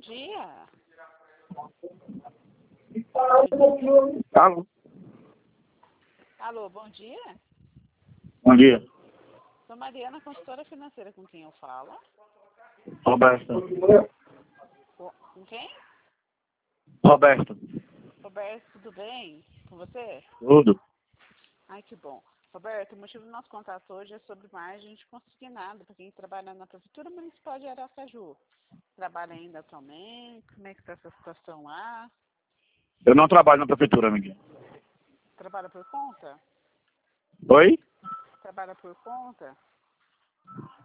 dia. Alô? Alô, bom dia. Bom dia. Sou Mariana, consultora financeira, com quem eu falo? Roberto. Com quem? Roberto. Roberto, tudo bem com você? Tudo. Ai, que bom. Roberto, o motivo do nosso contato hoje é sobre margem de consignado para quem trabalha na Prefeitura Municipal de Aracaju. Trabalha ainda atualmente? Como é que está essa situação lá? Eu não trabalho na prefeitura, amiguinho. Trabalha por conta? Oi? Trabalha por conta?